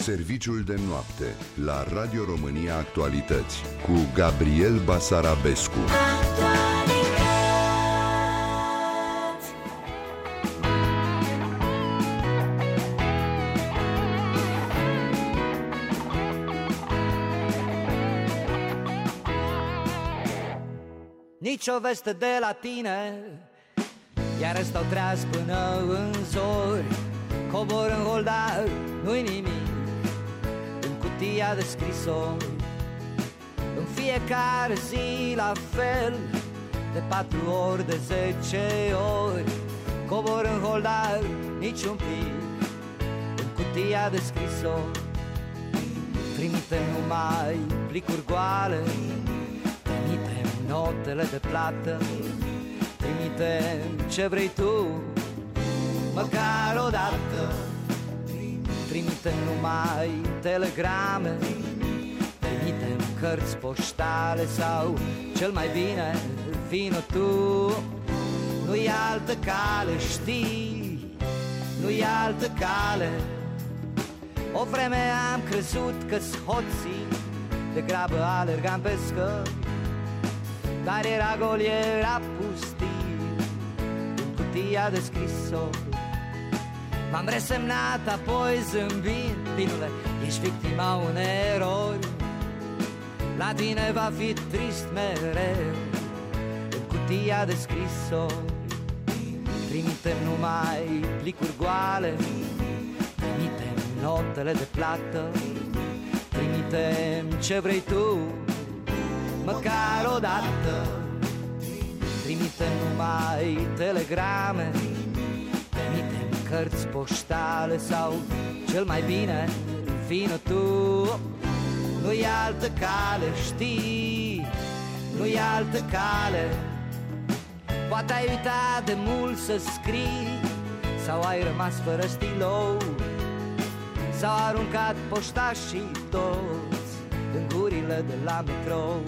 Serviciul de noapte la Radio România Actualități cu Gabriel Basarabescu. Nici o veste de la tine, iar stau treaz până în zori. Cobor în holdar, nu-i nimic în cutia de scrisori. În fiecare zi la fel, de 4 ori, de 10 ori. Cobor în holdar, nici un pic în cutia de scrisori. Trimite numai plicuri goale, trimite notele de plată, trimite ce vrei tu, măcar o dată. Trimite numai telegrame, trimite cărți poștale sau cel mai bine vino tu. Nu-i altă cale, știi, nu-i altă cale. O vreme am crezut că-s hoții, degrabă alergam pe scări, dar era gol, era pustiu în cutia de scrisori. M-am resemnat apoi zâmbind, binule, ești victima unei erori. La tine va fi trist mereu în cutia de scrisori. Trimitem numai plicuri goale, trimitem notele de plată, trimitem ce vrei tu, măcar o dată. Trimitem numai telegrame, trimitem cărți poștale sau cel mai bine vino tu. Nu-i altă cale, știi, nu-i altă cale. Poate ai uitat de mult să scrii, sau ai rămas fără stilou, s-au aruncat poștașii toți în gurile de la metrou.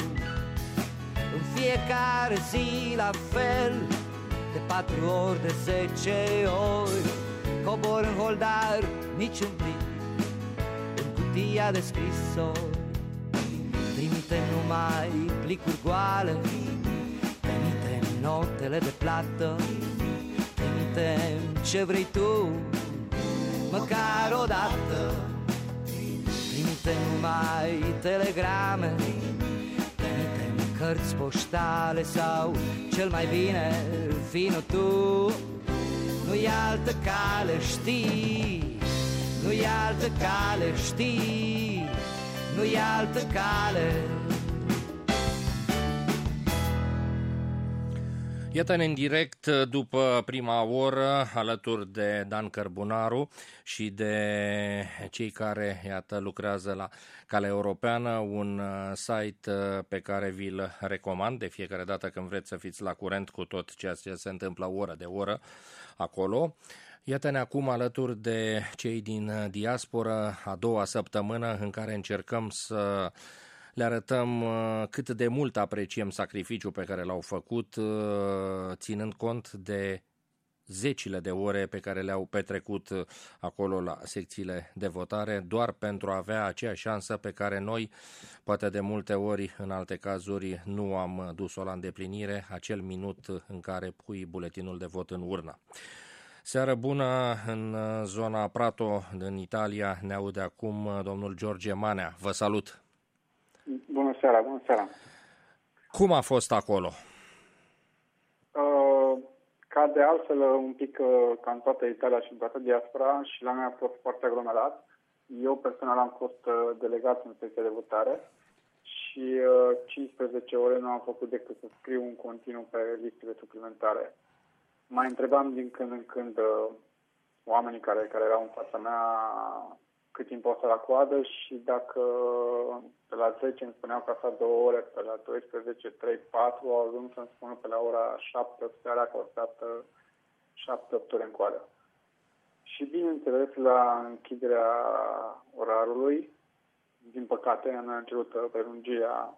În fiecare zi la fel, de 4 ori, de 10 ori. Cobor în holdar, nici un plic în cutia de scrisori. Trimitem numai plicuri goale, trimitem notele de plată, trimitem ce vrei tu, măcar o dată. Trimitem numai telegrame, trimitem cărți poștale sau cel mai bine vino tu. Nu-i altă cale, știi, nu-i altă cale, știi, nu-i altă cale. Iată-ne în direct după prima oră alături de Dan Cărbunaru și de cei care, iată, lucrează la Calea Europeană, un site pe care vi-l recomand de fiecare dată când vreți să fiți la curent cu tot ceea ce se întâmplă oră de oră acolo. Iată-ne acum alături de cei din diasporă, a doua săptămână în care încercăm să le arătăm cât de mult apreciem sacrificiul pe care l-au făcut, ținând cont de zecile de ore pe care le-au petrecut acolo la secțiile de votare, doar pentru a avea aceeași șansă pe care noi, poate de multe ori, în alte cazuri, nu am dus-o la îndeplinire, acel minut în care pui buletinul de vot în urnă. Seară bună, în zona Prato, în Italia, ne aude acum domnul George Manea. Vă salut! Bună seara, bună seara! Cum a fost acolo? Ca de altfel, un pic ca în toată Italia și în toată diaspora, și la noi a fost foarte aglomerat. Eu personal am fost delegat în secția de votare și 15 ore nu am făcut decât să scriu un continuu pe listele suplimentare. Mai întrebam din când în când oamenii care erau în fața mea cât timp o să la coadă și dacă pe la 10 îmi spuneau că a stat 2 ore, pe la 12, 3, 4, au ajuns să-mi spună pe la ora 7 seara că au stat 7-8 ore în coadă. Și bineînțeles, la închiderea orarului, din păcate, am cerut prelungirea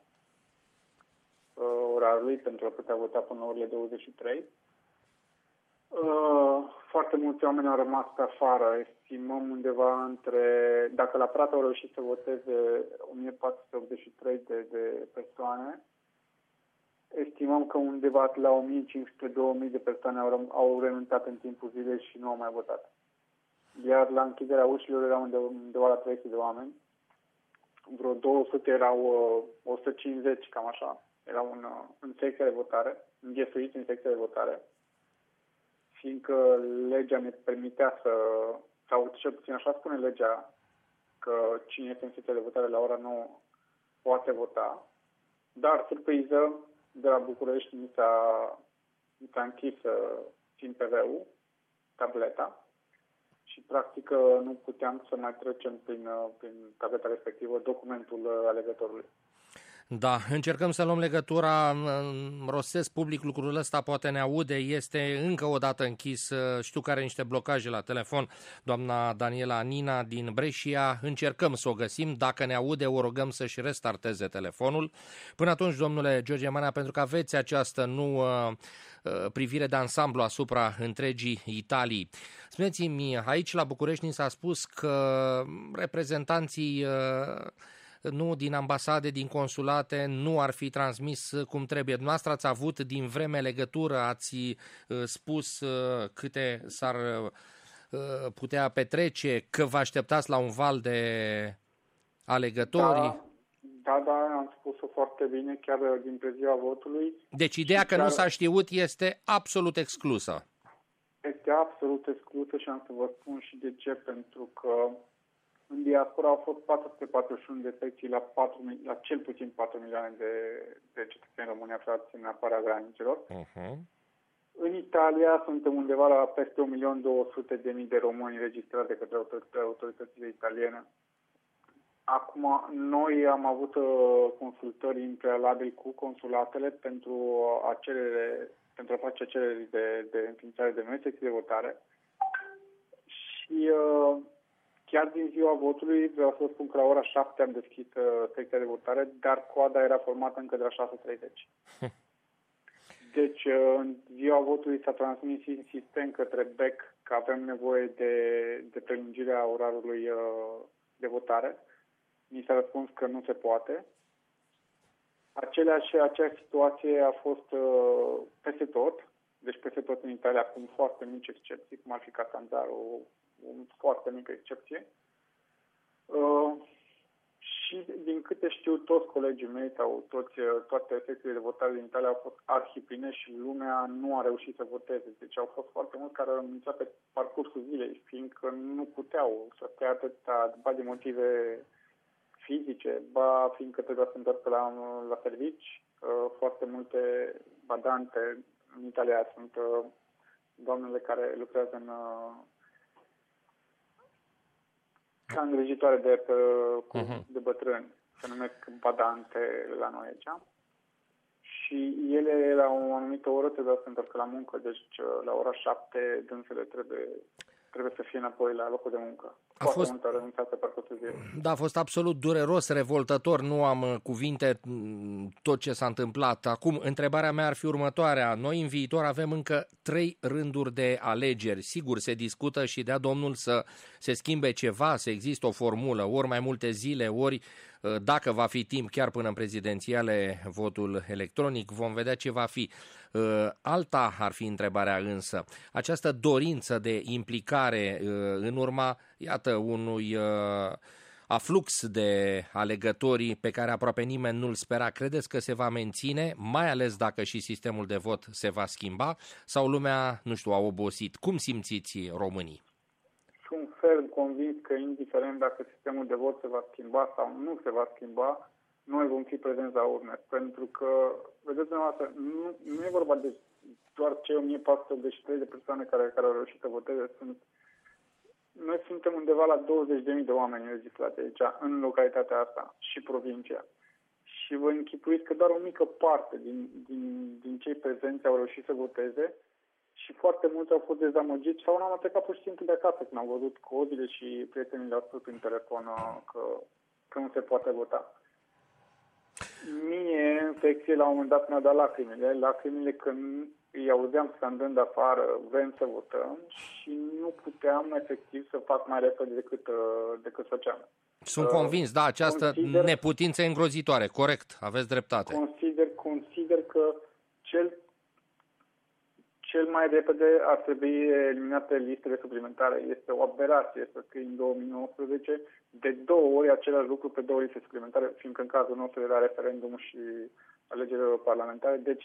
orarului pentru a putea vota până la orele 23. Foarte mulți oameni au rămas pe afară. Estimăm undeva dacă la Prat au reușit să voteze 1483 de persoane, estimăm că undeva la 1500-2000 de persoane au renunțat în timpul zilei și nu au mai votat. Iar la închiderea ușilor erau undeva la 300 de oameni. Vreo 200 erau 150, cam așa. Erau în secția de votare, înghesuiți în secția de votare, fiindcă legea ne permitea sau cel puțin așa spune legea, că cine este în secția de votare la ora 9 poate vota. Dar, surpriză, de la București mi s-a închis PV-ul, tableta, și practic nu puteam să mai trecem prin tableta respectivă documentul alegătorului. Da, încercăm să luăm legătura, rostesc public lucrul ăsta, poate ne aude, este încă o dată închis, știu că are niște blocaje la telefon, doamna Daniela Nina din Brescia, încercăm să o găsim, dacă ne aude o rugăm să-și restarteze telefonul. Până atunci, domnule George Manea, pentru că aveți această privire de ansamblu asupra întregii Italii. Spuneți-mi, aici la București ni s-a spus că reprezentanții din ambasade, din consulate, nu ar fi transmis cum trebuie. Dumneavoastră ați avut din vreme legătură, ați spus câte s-ar putea petrece, că vă așteptați la un val de alegători? Da, am spus-o foarte bine, chiar din preziua votului. Deci ideea că nu s-a știut este absolut exclusă. Este absolut exclusă și am să vă spun și de ce, pentru că în diaspora au fost 441 de secții la cel puțin 4 milioane de cetățeni români aflați în afara granițelor. În Italia suntem undeva la peste 1.200.000 de români registrați de către autoritățile italiene. Acum, noi am avut consultări în prealabil cu consulatele pentru a face cereri de înființare de noi secții de votare. Și chiar din ziua votului, vreau să vă spun că la ora 7 am deschis secția de votare, dar coada era formată încă de la 6:30. Deci, în ziua votului s-a transmis insistent către BEC că avem nevoie de prelungirea orarului de votare. Mi s-a răspuns că nu se poate. Aceeași situație a fost peste tot, deci peste tot în Italia, cu foarte mici excepții, cum ar fi Catanzaro, o foarte mică excepție. Și din câte știu, toți colegii mei sau toate secțiile de votare din Italia au fost arhipline și lumea nu a reușit să voteze. Deci au fost foarte mulți care au renunțat pe parcursul zilei, fiindcă nu puteau să stea atâta, ba de motive fizice, ba fiindcă trebuia să întoarcă la servici. Foarte multe badante în Italia sunt doamnele care lucrează ca îngrijitoare de bătrâni, se numesc badante la noi aici. Și ele la o anumită oră trebuia să se întoarcă la muncă, deci la ora 7 dânsele trebuie să fie înapoi la locul de muncă. A fost absolut dureros, revoltător, nu am cuvinte tot ce s-a întâmplat. Acum, întrebarea mea ar fi următoarea. Noi în viitor avem încă 3 rânduri de alegeri. Sigur, se discută și dea Domnul să se schimbe ceva, să există o formulă, ori mai multe zile, ori dacă va fi timp chiar până în prezidențiale votul electronic, vom vedea ce va fi. Alta ar fi întrebarea însă. Această dorință de implicare în urma, iată, unui aflux de alegători pe care aproape nimeni nu-l spera, credeți că se va menține, mai ales dacă și sistemul de vot se va schimba, sau lumea, nu știu, a obosit? Cum simțiți românii? Sunt ferm convins că indiferent dacă sistemul de vot se va schimba sau nu se va schimba, noi vom fi prezenți la urne. Pentru că, vedeți dumneavoastră, nu e vorba de doar cei 1483 de persoane care au reușit să voteze. Noi suntem undeva la 20.000 de oameni înregistrați aici, în localitatea asta și provincia. Și vă închipuiți că doar o mică parte din cei prezenți au reușit să voteze și foarte mulți au fost dezamăgiți sau n-au plecat pur și simplu de acasă când au văzut codile și prietenii le-au spus prin telefon că nu se poate vota. Mie, în secție, la un moment dat mi-au dat lacrimile că îi auzeam scandând afară, vrem să votăm și nu puteam efectiv să fac mai repede decât făceam. Sunt convins, da, această neputință îngrozitoare, corect, aveți dreptate. Consider că cel mai repede ar trebui eliminate listele suplimentare. Este o aberație să scrii în 2019 de 2 ori același lucru pe 2 liste suplimentare, fiindcă în cazul nostru era referendum și alegerile parlamentare. Deci,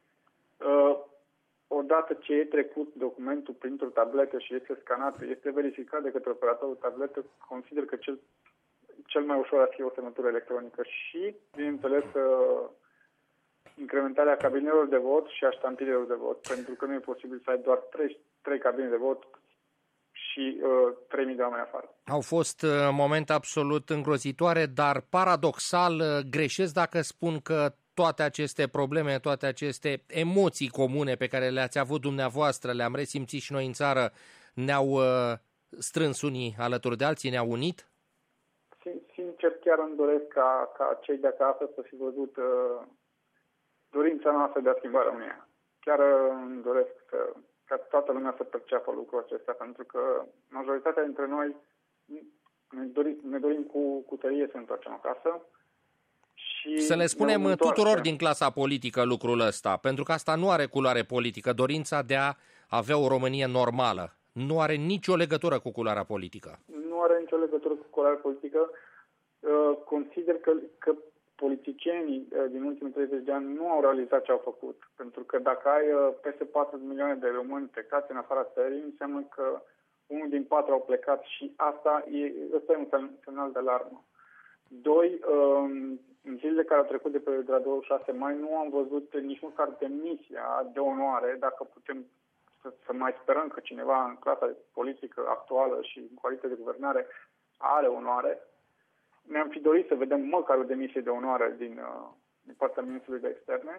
odată ce e trecut documentul printr-o tabletă și este scanat, este verificat de către operatorul tabletă, consider că cel mai ușor ar fi o semnătură electronică și, bineînțeles, incrementarea cabinelor de vot și a ștampilelor de vot, pentru că nu e posibil să ai doar 3 cabine de vot și 3.000 de oameni afară. Au fost momente absolut îngrozitoare, dar paradoxal greșesc dacă spun că toate aceste probleme, toate aceste emoții comune pe care le-ați avut dumneavoastră, le-am resimțit și noi în țară, ne-au strâns unii alături de alții, ne-au unit? Sincer, chiar îmi doresc ca cei de acasă să fi văzut dorința noastră de a schimba România. Chiar îmi doresc ca toată lumea să perceapă lucrul acesta, pentru că majoritatea dintre noi ne dorim cu tărie să întoarcem acasă. Și să le spunem tuturor din clasa politică lucrul ăsta, pentru că asta nu are culoare politică. Dorința de a avea o Românie normală nu are nicio legătură cu culoarea politică. Nu are nicio legătură cu culoarea politică. Consider că politicienii din ultimii 30 de ani nu au realizat ce au făcut. Pentru că dacă ai peste 4 milioane de români plecați în afara țării, înseamnă că 1 din 4 au plecat și ăsta e un semnal de alarmă. 2, în zilele care au trecut de la 26 mai nu am văzut nici măcar demisia de onoare, dacă putem să mai sperăm că cineva în clasa politică actuală și în coaliție de guvernare are onoare. Ne-am fi dorit să vedem măcar o demisie de onoare din partea Ministrului de Externe,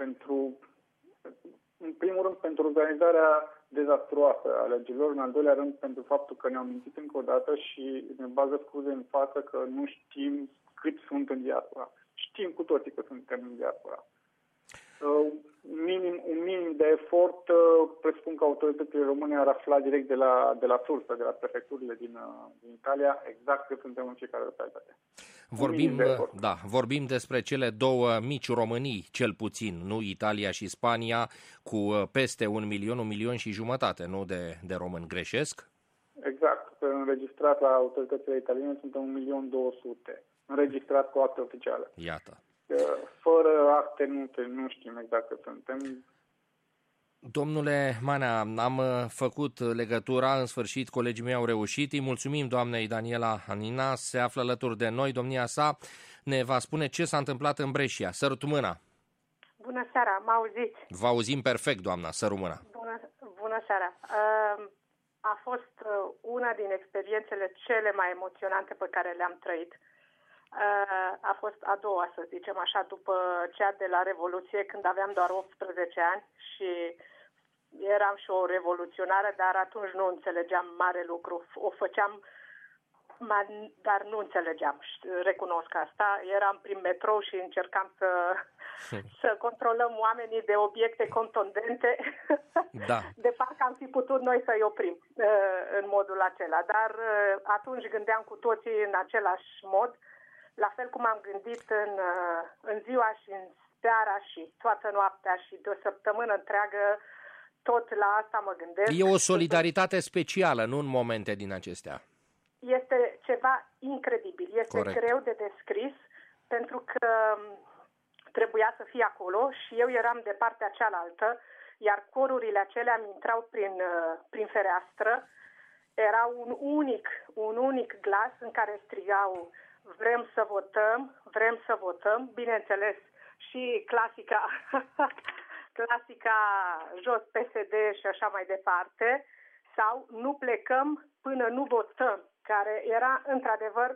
în primul rând pentru organizarea dezastruoasă a alegerilor, în al doilea rând pentru faptul că ne-au mințit încă o dată și ne bagă scuze în față că nu știm cât sunt în diaspora. Știm cu toții că suntem în diaspora. Un minim de efort, presupun că autoritățile române ar afla direct de la sursă, de la prefecturile din Italia, exact cât suntem în fiecare localitate. Vorbim despre cele 2 mici Românii, cel puțin, nu Italia și Spania, cu peste 1 milion, 1,5 milioni, nu de români, greșesc? Exact. Înregistrat la autoritățile italiene suntem 1.200.000, înregistrat cu acte oficiale. Iată. Fără acte nu știm exact cât suntem. Domnule Manea, am făcut legătura, în sfârșit colegii mei au reușit. Îi mulțumim doamnei Daniela Hanina, se află alături de noi. Domnia sa ne va spune ce s-a întâmplat în Brescia. Sărut mâna! Bună seara, mă auziți? Vă auzim perfect, doamna, sărut mâna! Bună seara! A fost una din experiențele cele mai emoționante pe care le-am trăit. A fost a doua, să zicem așa, după cea de la Revoluție, când aveam doar 18 ani și eram și o revoluționară, dar atunci nu înțelegeam mare lucru. O făceam, dar nu înțelegeam, recunosc asta. Eram prin metrou și încercam să controlăm oamenii de obiecte contundente. Da. De fapt, am fi putut noi să-i oprim în modul acela, dar atunci gândeam cu toții în același mod, la fel cum am gândit în ziua și în seara și toată noaptea și de o săptămână întreagă, tot la asta mă gândesc. E o solidaritate specială, nu în momente din acestea. Este ceva incredibil, este Corect. Greu de descris, pentru că trebuia să fie acolo și eu eram de partea cealaltă, iar corurile acelea mi intrau prin fereastră. Era un unic glas în care strigau: vrem să votăm, bineînțeles, și clasica jos PSD și așa mai departe, sau nu plecăm până nu votăm, care era într-adevăr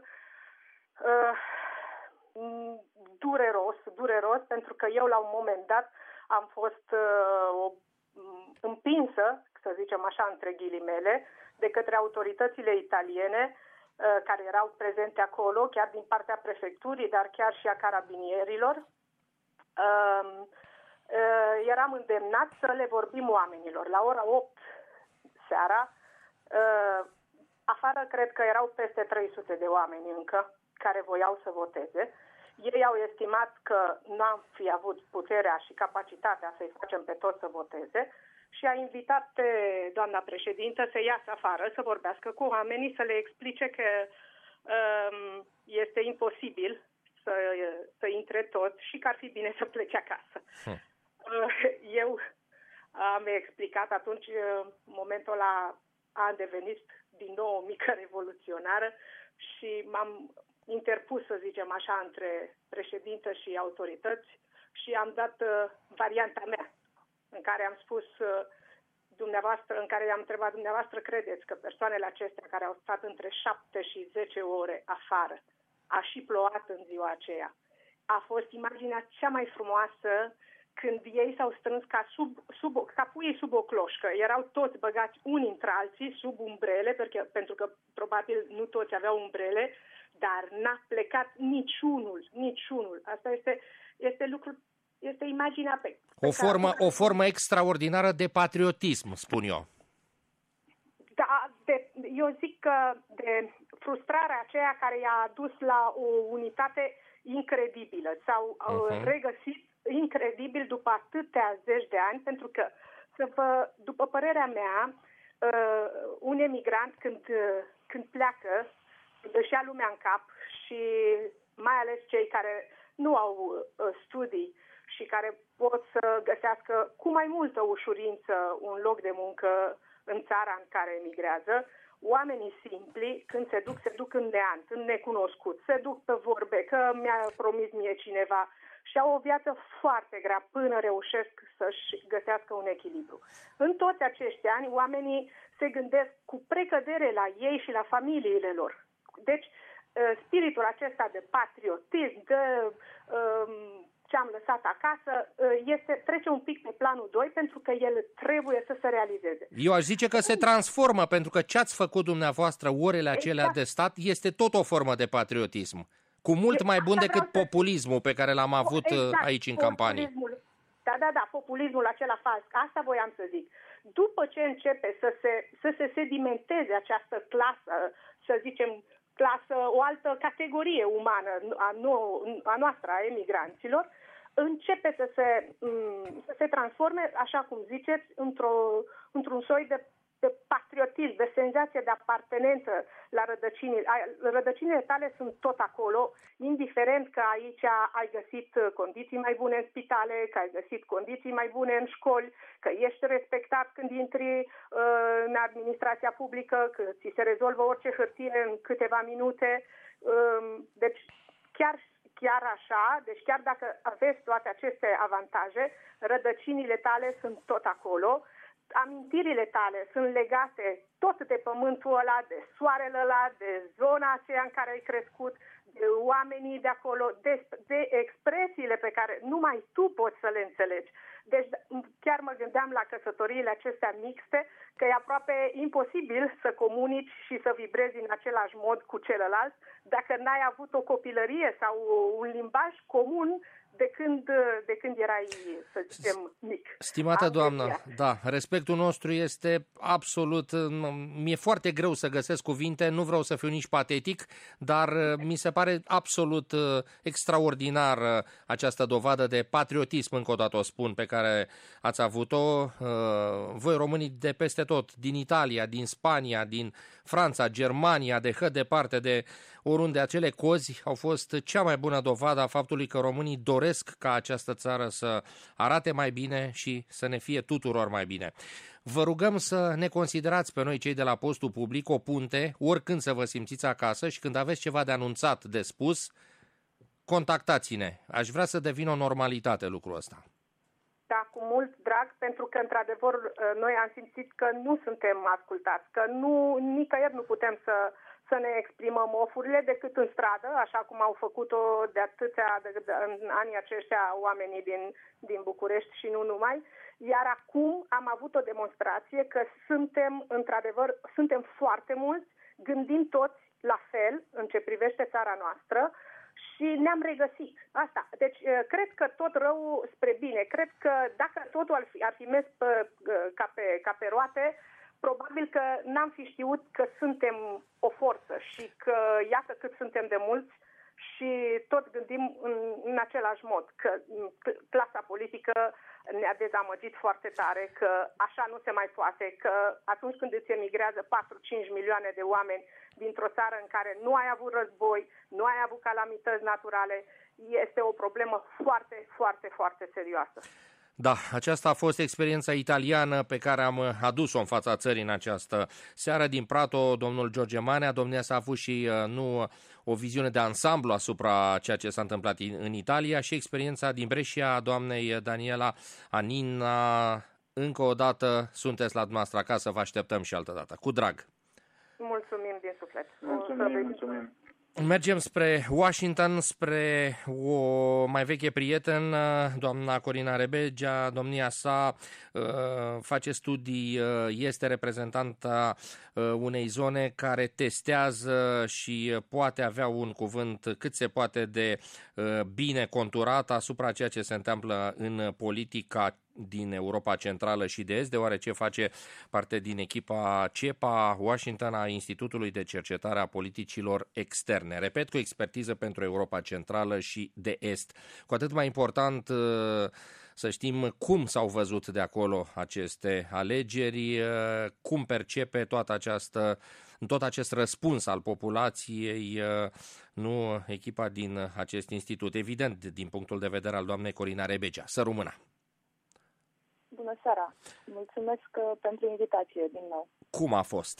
dureros, pentru că eu la un moment dat am fost împinsă, să zicem așa, între ghilimele, de către autoritățile italiene care erau prezente acolo, chiar din partea prefecturii, dar chiar și a carabinierilor. eram îndemnat să le vorbim oamenilor. La ora 8 seara, afară cred că erau peste 300 de oameni încă care voiau să voteze. Ei au estimat că nu am fi avut puterea și capacitatea să-i facem pe toți să voteze și a invitat pe doamna președintă să iasă afară, să vorbească cu oamenii, să le explice că este imposibil să intre tot și că ar fi bine să plece acasă. Eu am explicat atunci, momentul ăla a devenit din nou o mică revoluționară și m-am interpus, să zicem așa, între președintă și autorități și am dat varianta mea, în care am spus dumneavoastră, în care i-am întrebat dumneavoastră, credeți că persoanele acestea care au stat între 7 și 10 ore afară, a și plouat în ziua aceea, a fost imaginea cea mai frumoasă când ei s-au strâns ca puii sub o cloșcă. Erau toți băgați unii între alții sub umbrele, pentru că probabil nu toți aveau umbrele, dar n-a plecat niciunul. Asta este lucru, este imaginea pe o formă extraordinară de patriotism, spun eu. Da, eu zic că de frustrarea aceea care i-a adus la o unitate incredibilă. S-au regăsit incredibil după atâtea zeci de ani, pentru că, după părerea mea, un emigrant când pleacă, își ia lumea în cap și mai ales cei care nu au studii și care pot să găsească cu mai multă ușurință un loc de muncă în țara în care emigrează, oamenii simpli, când se duc în neant, în necunoscut, se duc pe vorbe, că mi-a promis mie cineva și au o viață foarte grea până reușesc să-și găsească un echilibru. În toți acești ani, oamenii se gândesc cu precădere la ei și la familiile lor. Deci, spiritul acesta de patriotism, de ce am lăsat acasă, trece un pic pe planul 2 pentru că el trebuie să se realizeze. Eu aș zice că se transformă, pentru că ce ați făcut dumneavoastră orele acelea de stat este tot o formă de patriotism. Cu mult mai bun decât populismul pe care l-am avut aici în campanie. Da, populismul acela fals. Asta voiam să zic. După ce începe să se sedimenteze această clasă, să zicem, o altă categorie umană a noastră, a emigranților, începe să se transforme, așa cum ziceți, într-un soi de patriotism, de senzație de apartenență la rădăcinile. Rădăcinile tale sunt tot acolo, indiferent că aici ai găsit condiții mai bune în spitale, că ai găsit condiții mai bune în școli, că ești respectat când intri în administrația publică, că ți se rezolvă orice hârtie în câteva minute. Deci chiar așa, deci chiar dacă aveți toate aceste avantaje, rădăcinile tale sunt tot acolo. Amintirile tale sunt legate tot de pământul ăla, de soarele ăla, de zona aceea în care ai crescut, de oamenii de acolo, de expresiile pe care numai tu poți să le înțelegi. Deci chiar mă gândeam la căsătoriile acestea mixte, că e aproape imposibil să comunici și să vibrezi în același mod cu celălalt dacă n-ai avut o copilărie sau un limbaj comun de când erai, să zicem, mic. Stimată doamnă, da, respectul nostru este absolut, mi-e foarte greu să găsesc cuvinte, nu vreau să fiu nici patetic, dar mi se pare absolut extraordinar această dovadă de patriotism, încă o dată o spun, pe care ați avut-o voi românii de peste tot, din Italia, din Spania, din Franța, Germania, de hăt departe, de oriunde. Acele cozi au fost cea mai bună dovadă a faptului că românii doresc ca această țară să arate mai bine și să ne fie tuturor mai bine. Vă rugăm să ne considerați pe noi, cei de la Postul Public, o punte, oricând să vă simțiți acasă și când aveți ceva de anunțat, de spus, contactați-ne. Aș vrea să devină o normalitate lucrul ăsta. Da, cu mult drag, pentru că, într-adevăr, noi am simțit că nu suntem ascultați, că nicăieri nu putem să ne exprimăm ofurile decât în stradă, așa cum au făcut-o în anii aceștia oamenii din București și nu numai. Iar acum am avut o demonstrație că suntem foarte mulți, gândim toți la fel în ce privește țara noastră și ne-am regăsit. Asta. Deci, cred că tot rău spre bine. Cred că dacă totul ar fi mers ca pe roate, probabil că n-am fi știut că suntem o forță și că iată cât suntem de mulți și tot gândim în același mod, că clasa politică ne-a dezamăgit foarte tare, că așa nu se mai poate, că atunci când îți emigrează 4-5 milioane de oameni dintr-o țară în care nu ai avut război, nu ai avut calamități naturale, este o problemă foarte, foarte, foarte serioasă. Da, aceasta a fost experiența italiană pe care am adus-o în fața țării în această seară din Prato, domnul George Manea. Domnia s-a avut și o viziune de ansamblu asupra ceea ce s-a întâmplat în Italia și experiența din Brescia, doamnei Daniela Anina. Încă o dată sunteți la dumneavoastră acasă, vă așteptăm și altă dată. Cu drag! Mulțumim din suflet! Mulțumim! Mergem spre Washington, spre o mai veche prietenă, doamna Corina Rebegea. Domnia sa face studii, este reprezentanta unei zone care testează și poate avea un cuvânt cât se poate de bine conturat asupra ceea ce se întâmplă în politica din Europa Centrală și de Est, deoarece face parte din echipa CEPA Washington a Institutului de Cercetare a Politicilor Externe. Repet, cu expertiză pentru Europa Centrală și de Est. Cu atât mai important să știm cum s-au văzut de acolo aceste alegeri, cum percepe tot acest răspuns al populației, nu echipa din acest institut. Evident, din punctul de vedere al doamnei Corina Rebegea. Să rămână! Bună seara! Mulțumesc pentru invitație din nou. Cum a fost?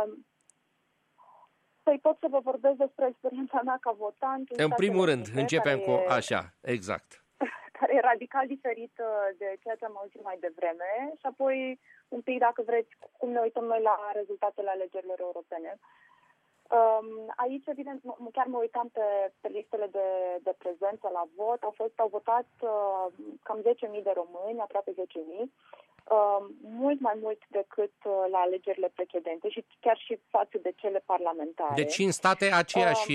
Păi pot să vă vorbesc despre experiența mea ca votant. În primul rând, începem cu așa, exact. Care e radical diferită de ceea ce am auzit mai devreme și apoi un pic, dacă vreți, cum ne uităm noi la rezultatele alegerilor europene. Aici, evident, chiar mă uitam pe listele de prezență la vot. Au votat cam 10.000 de români, aproape 10.000, mult mai mult decât la alegerile precedente și chiar și față de cele parlamentare. Deci în state aceeași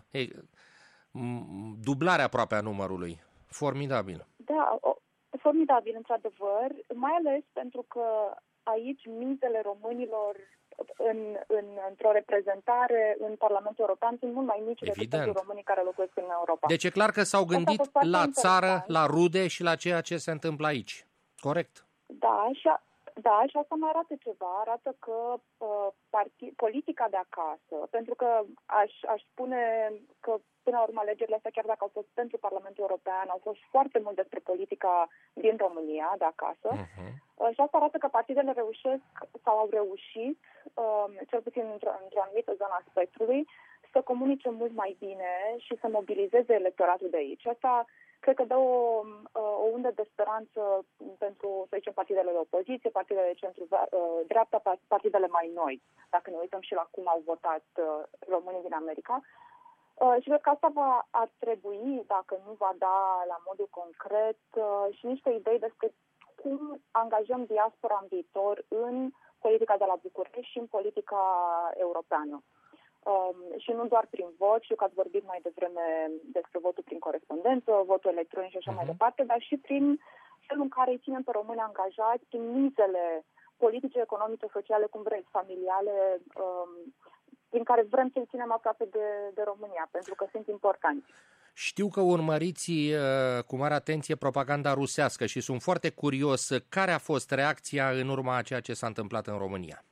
dublare aproape a numărului. Formidabil. Da, formidabil, într-adevăr, mai ales pentru că aici mizele românilor într-o reprezentare în Parlamentul European sunt mult mai mici decât pentru românii care locuiesc în Europa. Deci e clar că s-au gândit la țară, la rude și la ceea ce se întâmplă aici. Corect? Da, și asta mai arată ceva. Arată că politica de acasă, pentru că aș spune că până la urmă alegerile astea, chiar dacă au fost pentru Parlamentul European, au fost foarte mult despre politica din România, de acasă. Și asta arată că partidele reușesc sau au reușit, cel puțin într-o anumită zonă a spectrului, să comunice mult mai bine și să mobilizeze electoratul de aici. Asta cred că dă o undă de speranță pentru, să zicem, partidele de opoziție, partidele de centru-dreapta, partidele mai noi, dacă ne uităm și la cum au votat românii din America. Și cred că asta ar trebui, dacă nu va da la modul concret, și niște idei despre cum angajăm diaspora în viitor în politica de la București și în politica europeană. Și nu doar prin vot, știu că ați vorbit mai devreme despre votul prin corespondență, votul electronic și așa mai departe, dar și prin felul în care îi ținem pe români angajați, prin mizele politice, economice, sociale, cum vreți, familiale, prin care vrem să-i ținem aproape de România, pentru că sunt importanți. Știu că urmăriți cu mare atenție propaganda rusească și sunt foarte curios care a fost reacția în urma a ceea ce s-a întâmplat în România.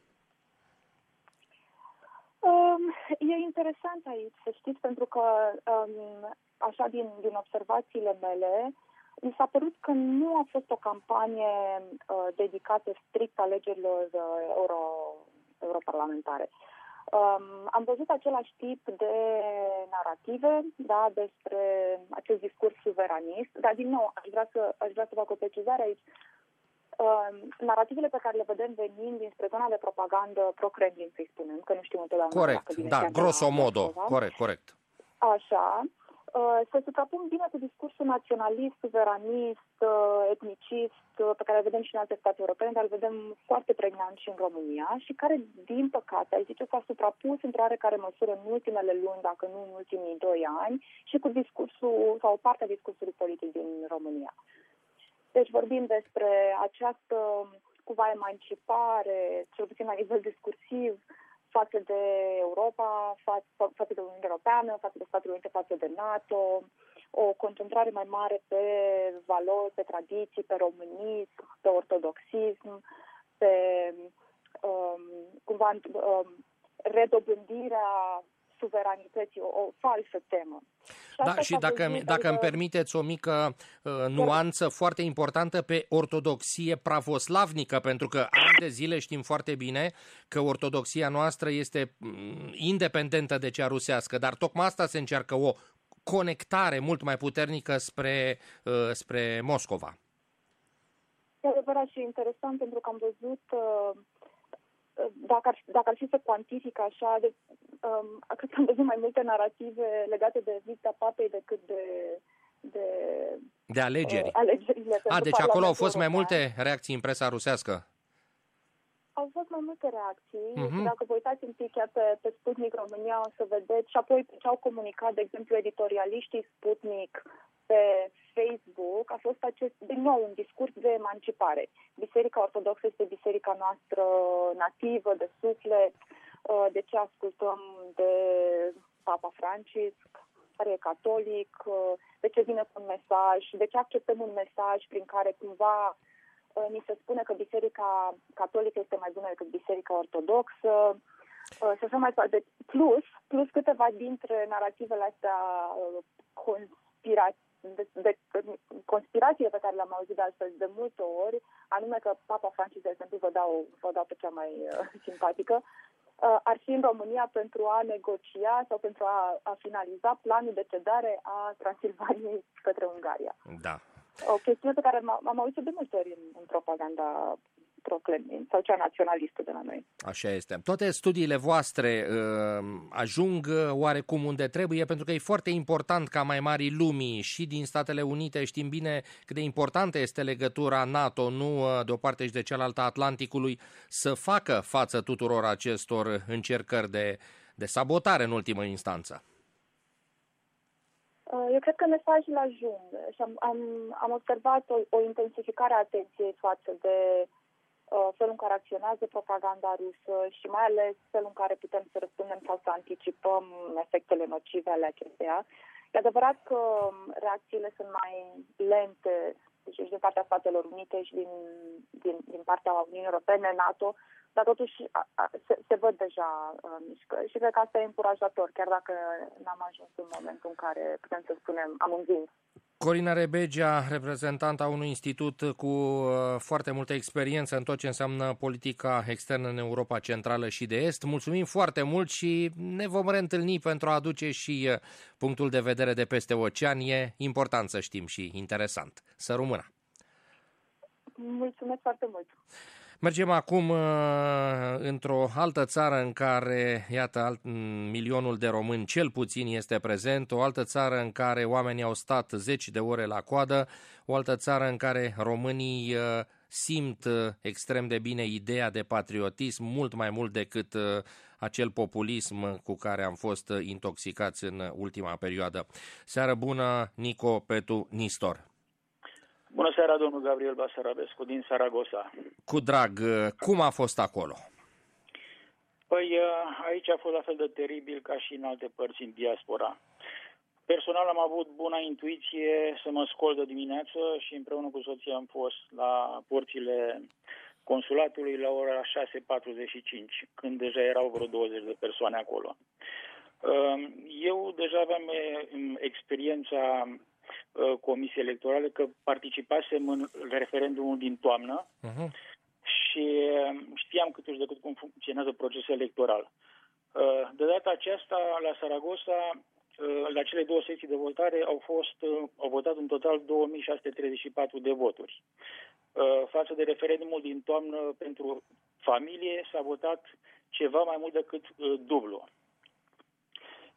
E interesant aici, să știți, pentru că așa din observațiile mele, mi s-a părut că nu a fost o campanie dedicată strict alegerilor europarlamentare. Am văzut același tip de narrative, da, despre acest discurs suveranist, dar din nou aș vrea să fac o precizare aici. Narativele pe care le vedem venind dinspre zona de propagandă pro-Kremlin, să-i spunem, că nu știm întotdeauna. Corect, da, grosomodo, corect. Așa, se suprapun bine cu discursul naționalist, suveranist, etnicist, pe care îl vedem și în alte state europene, dar îl vedem foarte pregnant și în România și care, din păcate, aș zice, s-a suprapus într-o oarecare măsură în ultimele luni, dacă nu în ultimii 2 ani, și cu discursul sau o parte a discursului politic din România. Deci vorbim despre această cumva emancipare, cel puțin la nivel discursiv, față de Europa, față de Uniunea Europeană, față de Statele Unite, față de NATO, o concentrare mai mare pe valori, pe tradiții, pe românism, pe ortodoxism, pe cumva redobândirea suveranității, o falsă temă. Și dacă îmi permiteți o mică nuanță foarte importantă pe ortodoxie pravoslavnică, pentru că ani de zile știm foarte bine că ortodoxia noastră este independentă de cea rusească, dar tocmai asta se încearcă, o conectare mult mai puternică spre Moscova. E adevărat și interesant, pentru că am văzut dacă ar fi să cuantific așa, cred că am văzut mai multe narrative legate de vizita papei decât de alegeri. Alegerile. Deci acolo au fost mai multe reacții în presa rusească. Au fost mai multe reacții. Și dacă vă uitați un pic pe Sputnik România, o să vedeți. Și apoi ce au comunicat, de exemplu, editorialiștii Sputnik pe Facebook, a fost din nou un discurs de emancipare. Biserica Ortodoxă este biserica noastră nativă, de suflet. De ce ascultăm de Papa Francisc, care e catolic? De ce vine cu un mesaj? De ce acceptăm un mesaj prin care cumva ni se spune că biserica catolică este mai bună decât biserica ortodoxă? Și așa mai departe. Plus câteva dintre narativele astea conspirațiile pe care le-am auzit de altfel de multe ori, anume că Papa Francisc, de exemplu, vă dau pe cea mai simpatică, ar fi în România pentru a negocia sau pentru a finaliza planul de cedare a Transilvaniei către Ungaria. Da. O chestiune pe care m-am auzit de multe ori în propaganda pro-Kremlin sau cea naționalistă de la noi. Așa este. Toate studiile voastre ajung oarecum unde trebuie, pentru că e foarte important ca mai marii lumii și din Statele Unite, știm bine cât de importantă este legătura NATO, nu de o parte și de cealaltă a Atlanticului, să facă față tuturor acestor încercări de sabotare în ultimă instanță. Eu cred că mesajele ajung și am observat o intensificare a atenției față de felul în care acționează propaganda rusă și mai ales felul în care putem să răspundem sau să anticipăm efectele nocive ale acesteia. E adevărat că reacțiile sunt mai lente, deci și din partea Statelor Unite și din partea Uniunii Europene, NATO, dar totuși se văd deja mișcări și cred că asta e încurajator, chiar dacă n-am ajuns în momentul în care putem să spunem am învins. Corina Rebegea, reprezentanta unui institut cu foarte multă experiență în tot ce înseamnă politica externă în Europa Centrală și de Est. Mulțumim foarte mult și ne vom reîntâlni pentru a aduce și punctul de vedere de peste ocean. E important să știm și interesant. Să rămână! Mulțumesc foarte mult! Mergem acum într-o altă țară în care, iată, milionul de români cel puțin este prezent, o altă țară în care oamenii au stat 10 de ore la coadă, o altă țară în care românii simt extrem de bine ideea de patriotism, mult mai mult decât acel populism cu care am fost intoxicați în ultima perioadă. Seară bună, Nico Petu Nistor! Bună seara, domnul Gabriel Basarabescu, din Saragossa. Cu drag, cum a fost acolo? Păi, aici a fost la fel de teribil ca și în alte părți în diaspora. Personal am avut buna intuiție să mă scol de dimineață și împreună cu soția am fost la porțile consulatului la ora 6:45, când deja erau vreo 20 de persoane acolo. Eu deja aveam experiența Comisiei Electorale că participasem în referendumul din toamnă și știam cât de cât cum funcționează procesul electoral. De data aceasta, la Saragossa, la cele două secții de votare au votat în total 2634 de voturi. Față de referendumul din toamnă pentru familie, s-a votat ceva mai mult decât dublu.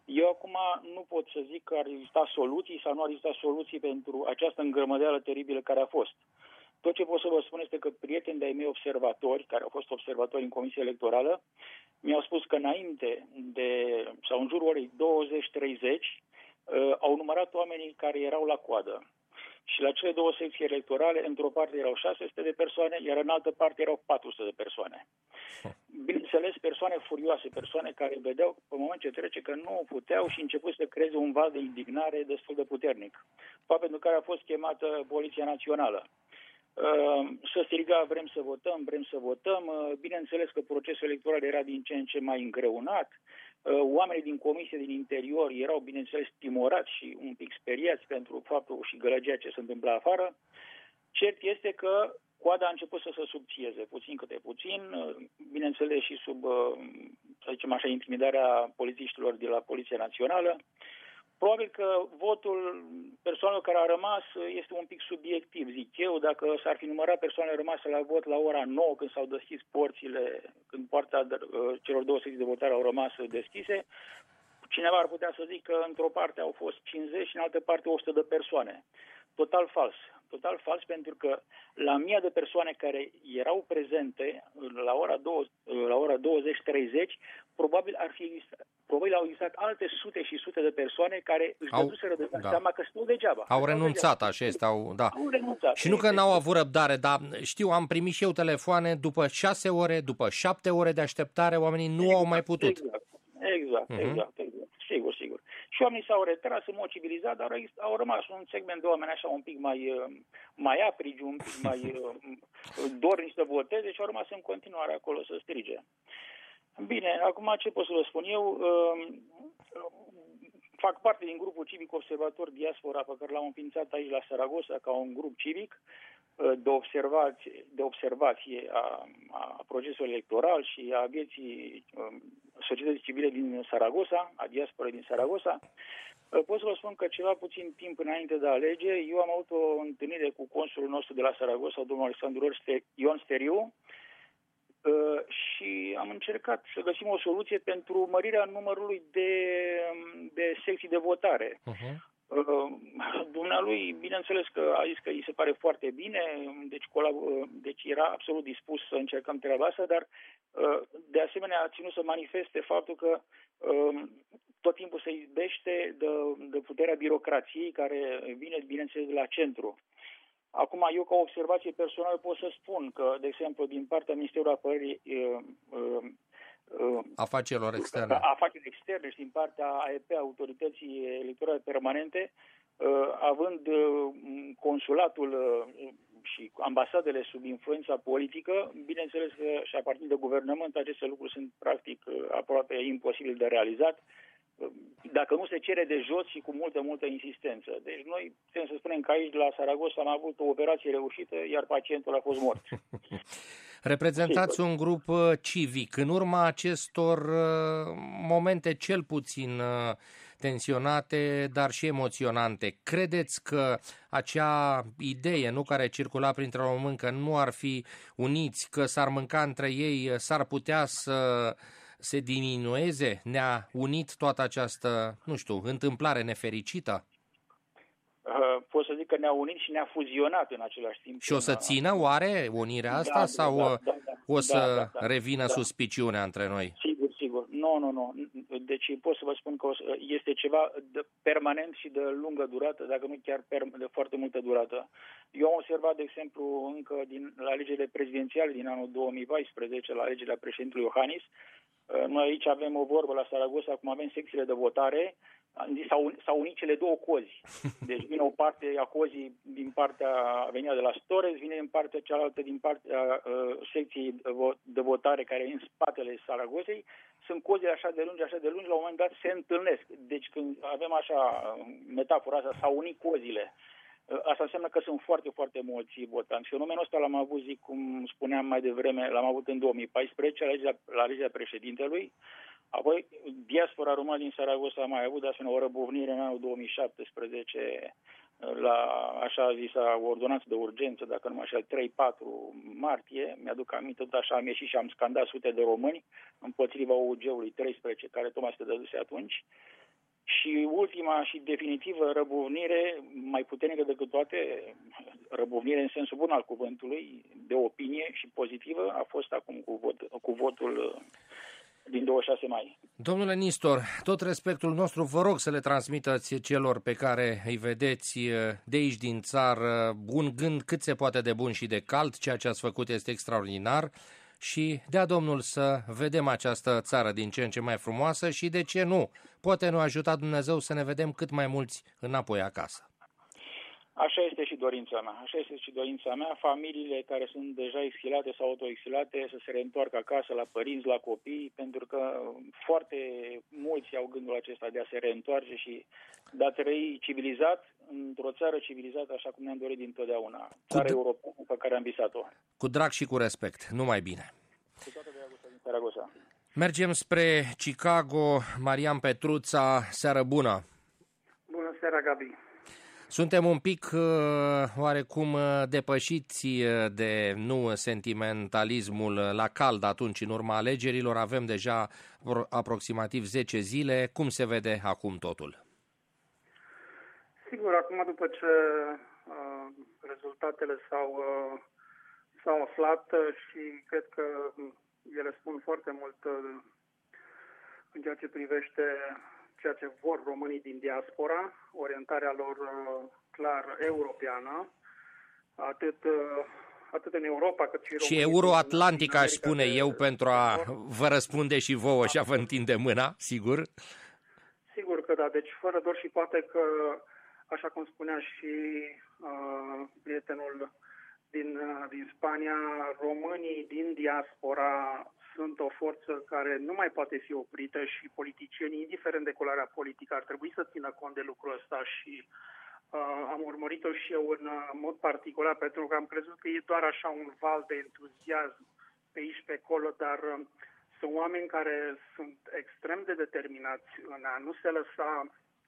Eu acum nu pot să zic că ar exista soluții sau nu ar exista soluții pentru această îngrămădeală teribilă care a fost. Tot ce pot să vă spun este că prieteni de-ai mei observatori, care au fost observatori în Comisia Electorală, mi-au spus că înainte sau în jurul orei 20-30, au numărat oamenii care erau la coadă. Și la cele două secții electorale, într-o parte erau 600 de persoane, iar în altă parte erau 400 de persoane. Bineînțeles, persoane furioase, persoane care vedeau pe moment ce trece că nu puteau și început să creeze un val de indignare destul de puternic. Fapt pentru care a fost chemată Poliția Națională. Să striga, vrem să votăm. Bineînțeles că procesul electoral era din ce în ce mai îngreunat. Oamenii din comisie din interior erau, bineînțeles, timorați și un pic speriați pentru faptul și gălăgia ce se întâmpla afară. Cert este că coada a început să se subțieze puțin câte puțin, bineînțeles și sub, să zicem așa, intimidarea polițiștilor de la Poliția Națională. Probabil că votul persoanelor care a rămas este un pic subiectiv, zic eu. Dacă s-ar fi numărat persoanele rămase la vot la ora 9, când s-au deschis porțile, când poarta celor două secții de votare au rămas deschise, cineva ar putea să zică că într-o parte au fost 50 și în altă parte 100 de persoane. Total fals. Total fals, pentru că la 1000 de persoane care erau prezente la ora 20-30, probabil au existat alte sute și sute de persoane care își dăduseră de seama că stau degeaba. Au renunțat, așa este. Au renunțat. Și nu că n-au avut răbdare, dar știu, am primit și eu telefoane după 6 ore, după 7 ore de așteptare, oamenii nu au mai putut. Exact. Sigur. Și oamenii s-au retras în mod civilizat, dar au rămas un segment de oameni așa un pic mai aprigi, un pic mai dornici să voteze și au rămas în continuare acolo să strige. Bine, acum ce pot să vă spun eu? Fac parte din grupul civic observator Diaspora, pe care l-am înființat aici la Saragossa ca un grup civic de observație a procesului electoral și a vieții societății civile din Saragossa, a diasporei din Saragossa. Pot să vă spun că ceva puțin timp înainte de alegeri, eu am avut o întâlnire cu consulul nostru de la Saragossa, domnul Alexandru Ion Steriu, și am încercat să găsim o soluție pentru mărirea numărului de secții de votare. Dumnealui, bineînțeles că a zis că îi se pare foarte bine, deci era absolut dispus să încercăm treaba asta, dar de asemenea a ținut să manifeste faptul că tot timpul se izbește de puterea birocrației care vine, bineînțeles, de la centru. Acum, eu ca observație personală pot să spun că, de exemplu, din partea Ministerului Apărării Afacerilor externe și din partea AEP, Autorității Electorale Permanente, având consulatul și ambasadele sub influența politică, bineînțeles că și aparțin de guvernământ, aceste lucruri sunt practic aproape imposibil de realizat, dacă nu se cere de jos și cu multă insistență. Deci noi putem să spunem că aici la Saragossa am avut o operație reușită, iar pacientul a fost mort. Reprezentați un grup civic. În urma acestor momente cel puțin tensionate, dar și emoționante, credeți că acea idee, care circula printre români, că nu ar fi uniți, că s-ar mânca între ei, s-ar putea să se diminueze? Ne-a unit toată această, întâmplare nefericită? Pot să zic că ne-a unit și ne-a fuzionat în același timp. Și o să țină oare unirea asta sau o să revină suspiciunea între noi? Sigur. Nu. Deci pot să vă spun că este ceva permanent și de lungă durată, dacă nu chiar de foarte multă durată. Eu am observat, de exemplu, încă la alegerile prezidențiale din anul 2014, la alegerea președintelui Iohannis, noi aici avem o vorbă la Saragossa, cum avem secțiile de votare, s-au unit cele două cozi. Deci vine o parte a cozii din partea venită de la Stores, vine din partea cealaltă din partea secției de votare care e în spatele Saragossei. Sunt cozi așa de lungi, la un moment dat se întâlnesc. Deci când avem așa metafora asta, s-au unit cozile. Asta înseamnă că sunt foarte, foarte mulți votanți. Fenomenul ăsta l-am avut, cum spuneam mai devreme, l-am avut în 2014, la alegerea președintelui. Apoi, diaspora română din Saragossa a mai avut de asemenea o răbuvnire în anul 2017 la așa zisa ordonanță de urgență, dacă nu mă înșel, 3-4 martie. Mi-aduc aminte, tot așa am ieșit și am scandat sute de români împotriva OUG-ului 13, care tocmai se dăduse atunci. Și ultima și definitivă răbuvnire, mai puternică decât toate, răbuvnire în sensul bun al cuvântului, de opinie și pozitivă, a fost acum cu votul din 26 mai. Domnule Nistor, tot respectul nostru, vă rog să le transmiteți celor pe care îi vedeți de aici din țară un gând cât se poate de bun și de cald. Ceea ce ați făcut este extraordinar și dea Domnul să vedem această țară din ce în ce mai frumoasă și, de ce nu, poate ne-a ajutat Dumnezeu să ne vedem cât mai mulți înapoi acasă. Așa este și dorința mea. Așa este și dorința mea. Familiile care sunt deja exilate sau autoexilate să se reîntoarcă acasă la părinți, la copii, pentru că foarte mulți au gândul acesta de a se reîntoarce și de a trăi civilizat într-o țară civilizată, așa cum ne-am dorit dintotdeauna. Țara europeană pe care am visat-o. Cu drag și cu respect. Numai bine. Cu toată dragostea din Saragossa. Mergem spre Chicago. Marian Petruța, seară bună. Bună seara, Gabi. Suntem un pic oarecum depășiți de sentimentalismul la cald atunci în urma alegerilor. Avem deja aproximativ 10 zile. Cum se vede acum totul? Sigur, acum după ce rezultatele s-au aflat și cred că ele spun foarte mult în ceea ce privește ceea ce vor românii din diaspora, orientarea lor clar europeană, atât în Europa cât și și euroatlantic, aș spune eu, pentru a vă răspunde și vouă și a vă întinde mâna, sigur? Sigur că da, deci fără doar și poate că, așa cum spunea și prietenul din Spania, românii din diaspora sunt o forță care nu mai poate fi oprită și politicienii, indiferent de culoarea politică, ar trebui să țină cont de lucrul ăsta și am urmărit-o și eu în mod particular pentru că am crezut că e doar așa un val de entuziasm pe aici pe acolo, dar sunt oameni care sunt extrem de determinați în a nu se lăsa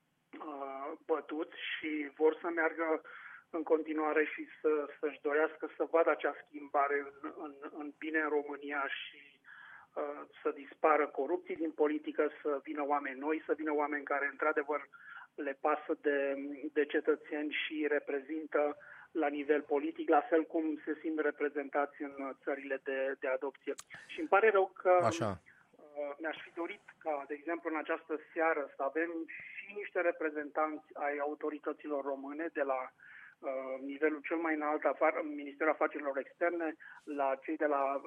bătuți și vor să meargă în continuare și să-și dorească să vadă acea schimbare în bine în România și să dispară corupții din politică, să vină oameni noi, să vină oameni care într-adevăr le pasă de cetățeni și reprezintă la nivel politic, la fel cum se simt reprezentați în țările de adopție. Și îmi pare rău că mi-aș fi dorit ca, de exemplu, în această seară să avem și niște reprezentanți ai autorităților române de la nivelul cel mai înalt, Ministerul Afacerilor Externe, la cei de la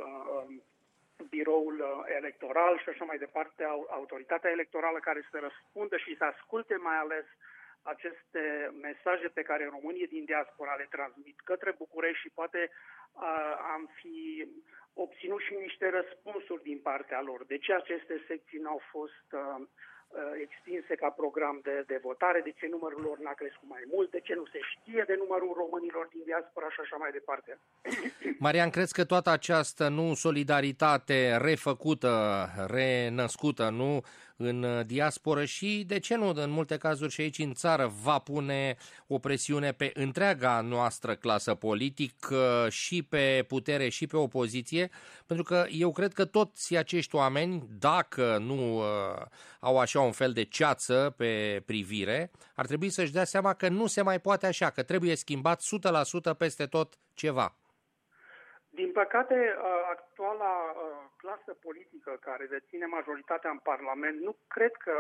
biroul electoral și așa mai departe, autoritatea electorală, care să răspundă și să asculte mai ales aceste mesaje pe care românii din diaspora le transmit către București și poate am fi obținut și niște răspunsuri din partea lor. De ce aceste secții n-au fost extinse ca program de votare, de ce numărul lor n-a crescut mai mult, de ce nu se știe de numărul românilor din diaspora și așa mai departe. Marian, crezi că toată această solidaritate refăcută, renăscută, în diasporă și, de ce nu, în multe cazuri și aici în țară, va pune o presiune pe întreaga noastră clasă politică și pe putere și pe opoziție? Pentru că eu cred că toți acești oameni, dacă nu au așa un fel de ceață pe privire, ar trebui să-și dea seama că nu se mai poate așa, că trebuie schimbat 100% peste tot ceva. Din păcate, actuala clasă politică care deține majoritatea în Parlament nu cred că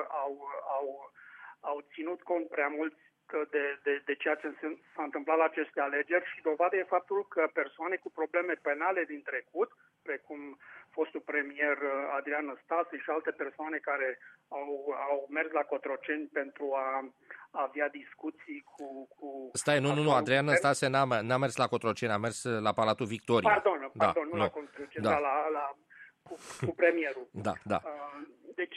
au ținut cont prea mult de ceea ce s-a întâmplat la aceste alegeri și dovadă e faptul că persoane cu probleme penale din trecut, precum fostul premier Adrian Năstase și alte persoane care au mers la Cotroceni pentru a avea discuții cu Stai, nu, Adrian Năstase n-a mers la Cotroceni, a mers la Palatul Victoria. Pardon, nu la Cotroceni, dar cu premierul. Da. Deci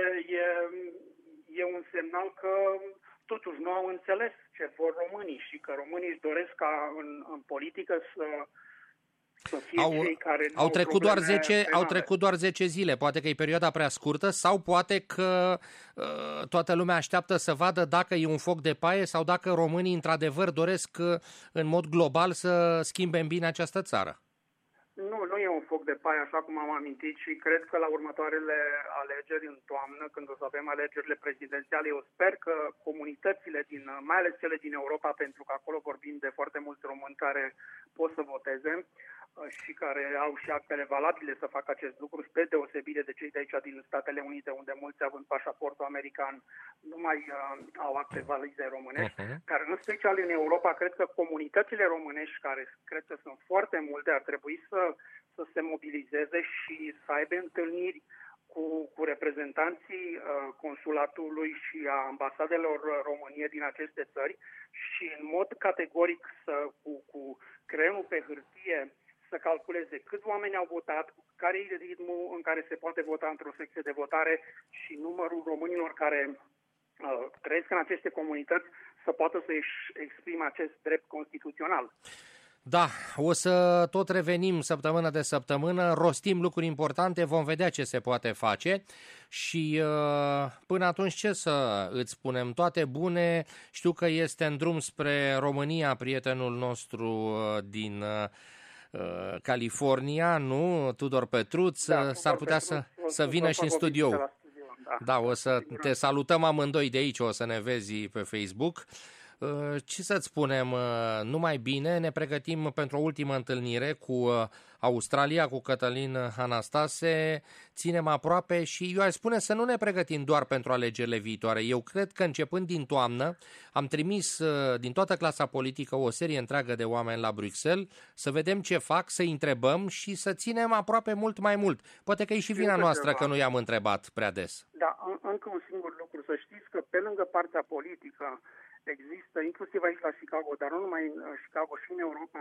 e un semnal că totuși nu au înțeles ce vor românii și că românii își doresc ca în politică să fie cei care au trecut doar 10 zile, poate că e perioada prea scurtă sau poate că toată lumea așteaptă să vadă dacă e un foc de paie sau dacă românii într-adevăr doresc în mod global să schimbe în bine această țară. Nu e un foc de pai, așa cum am amintit, și cred că la următoarele alegeri în toamnă, când o să avem alegerile prezidențiale, eu sper că comunitățile, mai ales cele din Europa, pentru că acolo vorbim de foarte mulți români care pot să voteze și care au și actele valabile să facă acest lucru, spre deosebire de cei de aici din Statele Unite, unde mulți, având pașaportul american, nu mai au acte valide românești, dar în special în Europa, cred că comunitățile românești, care cred că sunt foarte multe, ar trebui să se mobilizeze și să aibă întâlniri cu reprezentanții consulatului și a ambasadelor României din aceste țări și în mod categoric cu creionul pe hârtie să calculeze câți oameni au votat, care e ritmul în care se poate vota într-o secție de votare și numărul românilor care trăiesc în aceste comunități să poată să-și exprime acest drept constituțional. Da, o să tot revenim săptămână de săptămână, rostim lucruri importante, vom vedea ce se poate face și până atunci ce să îți spunem, toate bune. Știu că este în drum spre România prietenul nostru din California, nu? Tudor Petruț, da, s-ar putea să vină și în studio. Da, o să te salutăm amândoi de aici, o să ne vezi pe Facebook. Ce să-ți spunem, numai bine, ne pregătim pentru o ultimă întâlnire cu Australia, cu Cătălin Anastase, ținem aproape și eu aș spune să nu ne pregătim doar pentru alegerile viitoare. Eu cred că începând din toamnă am trimis din toată clasa politică o serie întreagă de oameni la Bruxelles să vedem ce fac, să-i întrebăm și să ținem aproape mult mai mult. Poate că e și vina noastră că nu i-am întrebat prea des. Da, încă un singur lucru, să știți că pe lângă partea politică există, inclusiv aici la Chicago, dar nu numai în Chicago, și în Europa,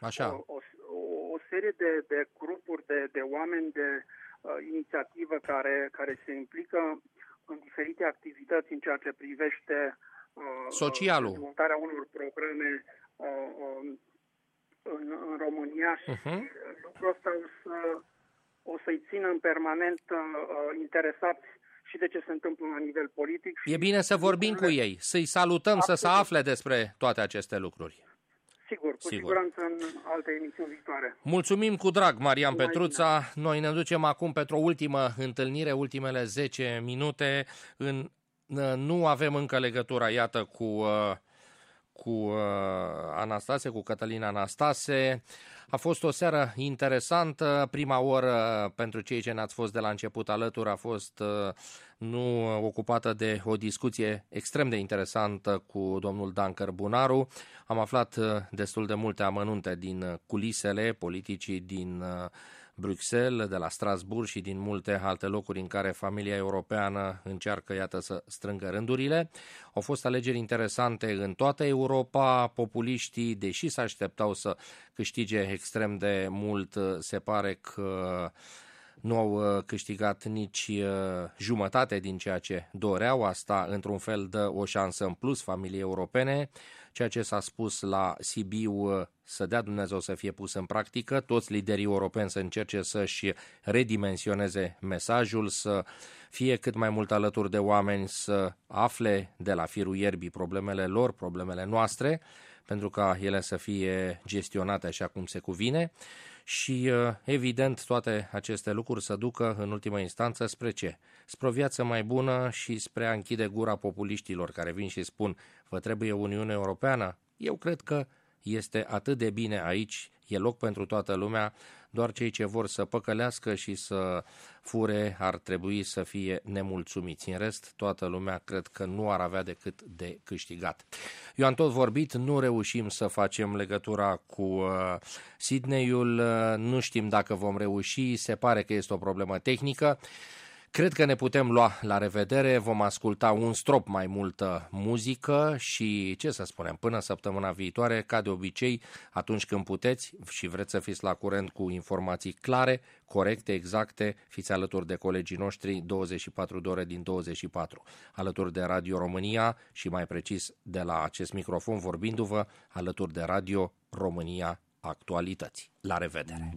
o serie de grupuri de oameni de inițiativă care se implică în diferite activități în ceea ce privește socialul, dezvoltarea unor programe în România și lucrul ăsta o să-i țină în permanent interesați și de ce se întâmplă la nivel politic. E bine să vorbim cu ei, să-i salutăm, să se afle despre toate aceste lucruri. Sigur, cu siguranță în alte emisiuni viitoare. Mulțumim cu drag, Marian Petruța. Noi ne ducem acum pentru o ultimă întâlnire, ultimele 10 minute. Nu avem încă legătura, iată, cu Anastase, cu Cătălin Anastase. A fost o seară interesantă. Prima oră, pentru cei ce n-ați fost de la început alături, a fost nu ocupată de o discuție extrem de interesantă cu domnul Dan Cărbunaru. Am aflat destul de multe amănunte din culisele politicii din Bruxelles, de la Strasbourg și din multe alte locuri în care familia europeană încearcă, iată, să strângă rândurile. Au fost alegeri interesante în toată Europa. Populiștii, deși se așteptau să câștige extrem de mult, se pare că nu au câștigat nici jumătate din ceea ce doreau. Asta, într-un fel, dă o șansă în plus familiei europene. Ceea ce s-a spus la Sibiu, să dea Dumnezeu să fie pus în practică, toți liderii europeni să încerce să-și redimensioneze mesajul, să fie cât mai mult alături de oameni, să afle de la firul ierbii problemele lor, problemele noastre, pentru ca ele să fie gestionate așa cum se cuvine. Și, evident, toate aceste lucruri să ducă, în ultimă instanță, spre ce? Spre o viață mai bună și spre a închide gura populiștilor care vin și spun: vă trebuie Uniunea Europeană? Eu cred că este atât de bine aici, e loc pentru toată lumea, doar cei ce vor să păcălească și să fure ar trebui să fie nemulțumiți. În rest, toată lumea cred că nu ar avea decât de câștigat. Eu am tot vorbit, nu reușim să facem legătura cu Sydney-ul, nu știm dacă vom reuși, se pare că este o problemă tehnică. Cred că ne putem lua la revedere, vom asculta un strop mai multă muzică și, ce să spunem, până săptămâna viitoare, ca de obicei, atunci când puteți și vreți să fiți la curent cu informații clare, corecte, exacte, fiți alături de colegii noștri 24 de ore din 24, alături de Radio România și, mai precis, de la acest microfon vorbindu-vă, alături de Radio România Actualități. La revedere!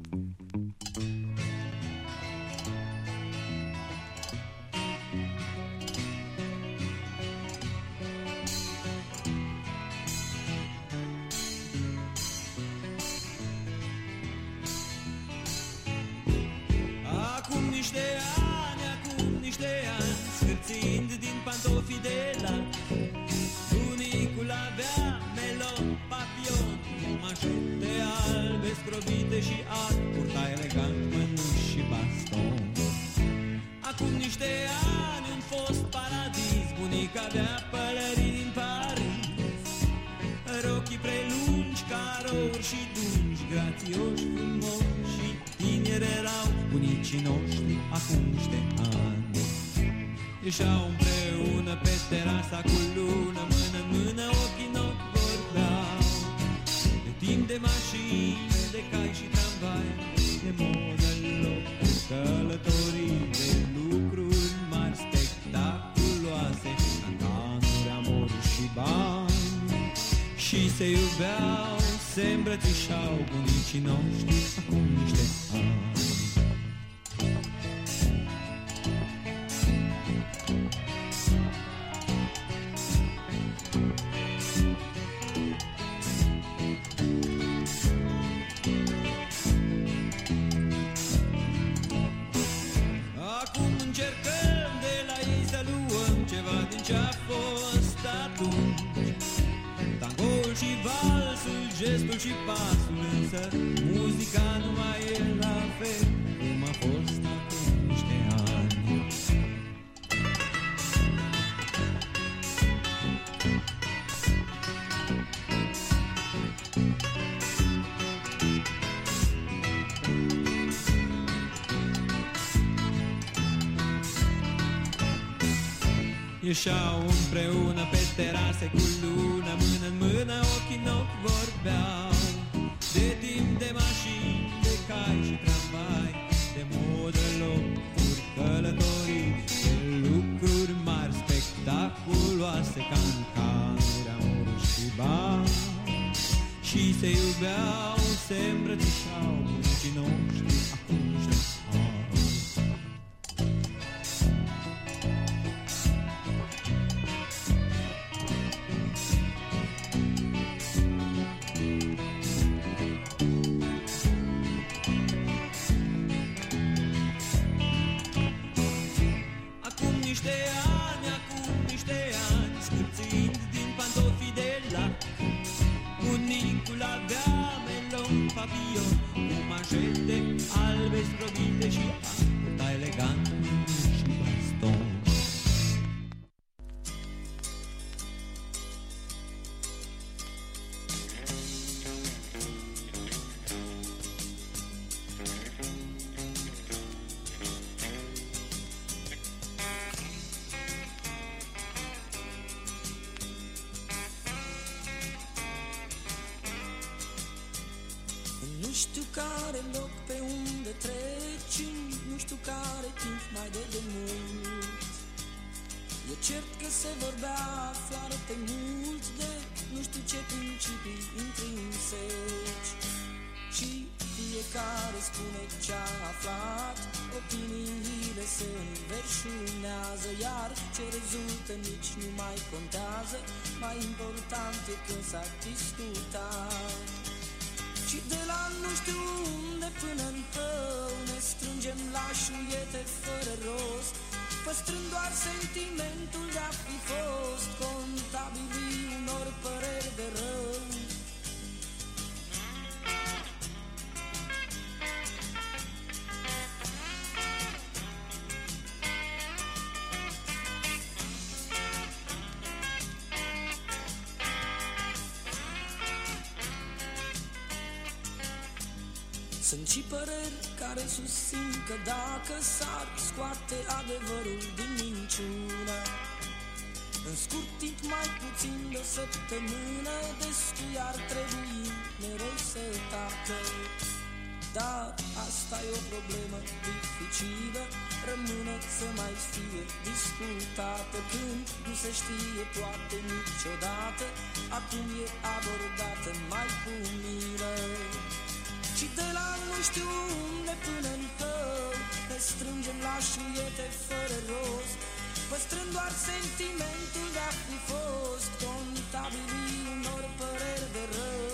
pantofii de lac. Bunicul avea melon, papion, mașete albe scrobite și alb, purta elegant mănuși și baston. Acum niște ani în fost paradis, bunica avea pălării din Paris, rochii prelungi, carouri și dungi, grațioși, frumoși și tineri erau bunicii noștri acum niște ani. Ieșeau împreună pe terasa cu lună, mână în mână, ochii în ochi vorbeau de timp de mașini, de cai și tramvai, de modă, locuri, călătorii, de lucruri mari, spectaculoase, cancanuri, amor și bani. Și se iubeau, se îmbrățișau bunicii noștri acum niște ani. Acum încercăm de la ei să luăm ceva din ce-a fost atunci. Tangoul și valsul, gestul și pasul, însă muzica nu mai e la fel cum a fost acum niște ani. Ieșeau împreună pe terase cu luna, mână în mână, ochii în ochi vorbeau de timp de mașini, de cai și tramvai, de modă, locuri, călătorii, de lucruri mari, spectaculoase, cancanuri, amor și bani. Și se iubeau, se îmbrățișau bunicii noștri acum niște ani. Bunicul avea melon, papion, cu manșete albe scrobite și purta elegant și baston. Nu știu care loc pe unde treci, nu știu care timp mai de demult. E cert că se vorbea foarte mult de nu știu ce principii intrinseci. Și fiecare spune ce-a aflat, opiniile se înverșunează, iar ce rezultă nici nu mai contează, mai important e când s-a discutat. Și de la nu știu unde până în tău ne strângem la șuiete fără rost, păstrând doar sentimentul de-a fi fost contabilii unor păreri de rău. Sunt și păreri care susțin că dacă s-ar scoate adevărul din minciună, în scurt timp, mai puțin de o săptămână, destui ar trebui mereu să tacă. Dar asta e o problemă dificilă, rămâne să mai fie discutată. Când nu se știe poate niciodată, acum e abordată mai cu milă. Și de la nu știu unde până în tău ne strângem la șuiete fără rost, păstrând doar sentimentul de-a fi fost contabilii unor păreri de rău.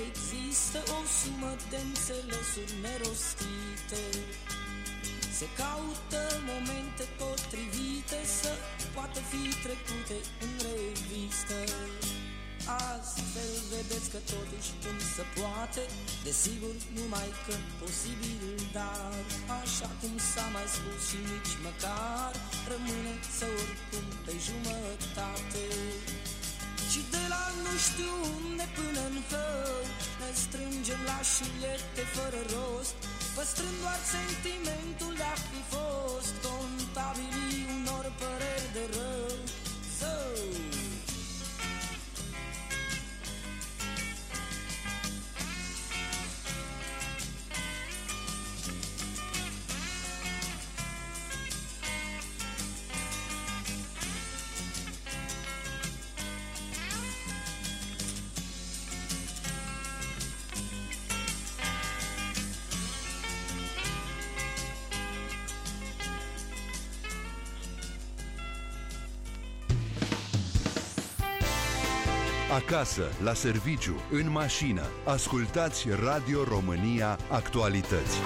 există o sumă de înțelesuri nerostite. Se caută momente potrivite să poată fi trecute în revistă. Astfel vedeți că totuși când se poate, desigur numai că posibil, dar așa cum s-a mai spus și nici măcar rămâne să oricum pe jumătate. Și de la nu știu unde până în hău ne strângem la șiete fără rost, păstrând doar sentimentul de a fi fost contabilii unor păreri de rău. Acasă, la serviciu, în mașină. Ascultați Radio România Actualități.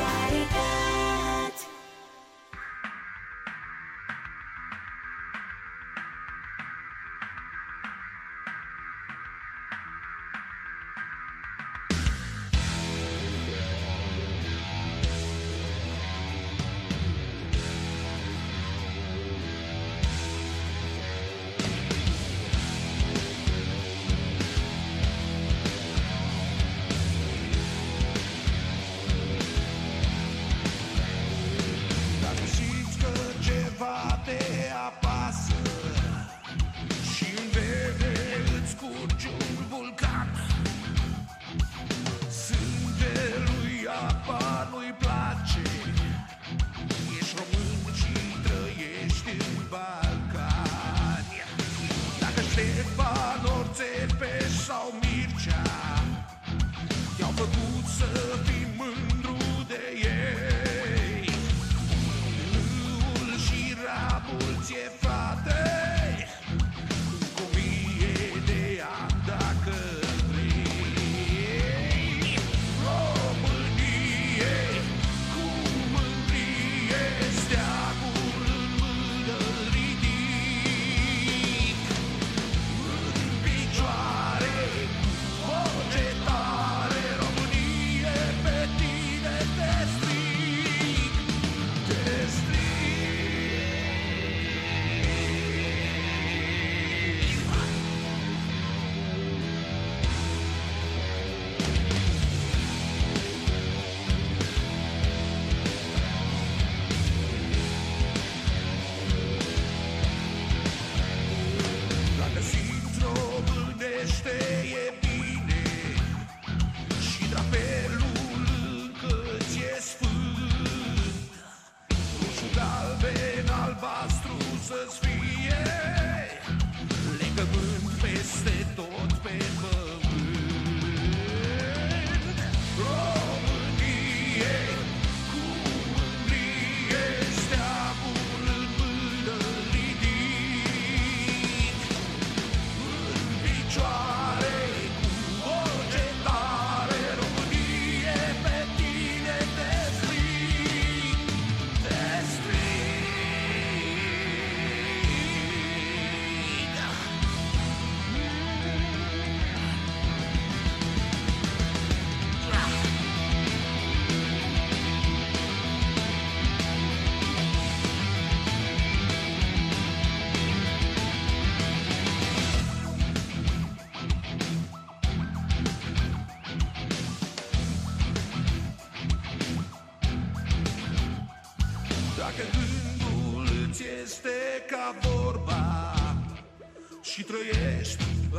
și trăiești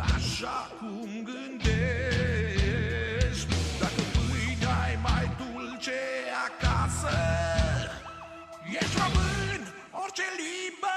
așa cum gândești. Dacă pâinea-i mai dulce acasă, ești român, orice limbă